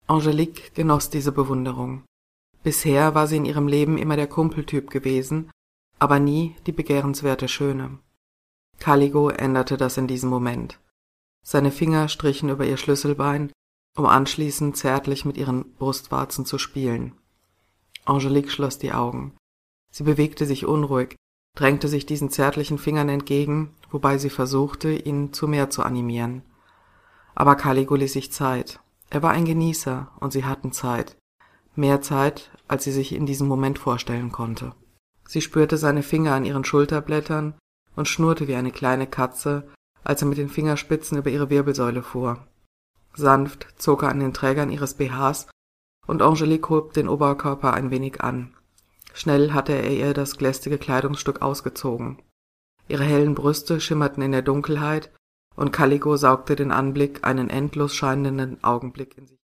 Angelique genoss diese Bewunderung. Bisher war sie in ihrem Leben immer der Kumpeltyp gewesen, aber nie die begehrenswerte Schöne. Caligo änderte das in diesem Moment. Seine Finger strichen über ihr Schlüsselbein, um anschließend zärtlich mit ihren Brustwarzen zu spielen. Angelique schloss die Augen. Sie bewegte sich unruhig, drängte sich diesen zärtlichen Fingern entgegen, wobei sie versuchte, ihn zu mehr zu animieren. Aber Caligo ließ sich Zeit. Er war ein Genießer, und sie hatten Zeit. Mehr Zeit, als sie sich in diesem Moment vorstellen konnte. Sie spürte seine Finger an ihren Schulterblättern und schnurrte wie eine kleine Katze, als er mit den Fingerspitzen über ihre Wirbelsäule fuhr. Sanft zog er an den Trägern ihres BHs, und Angelique hob den Oberkörper ein wenig an. Schnell hatte er ihr das lästige Kleidungsstück ausgezogen. Ihre hellen Brüste schimmerten in der Dunkelheit, und Caligo saugte den Anblick einen endlos scheinenden Augenblick in sich.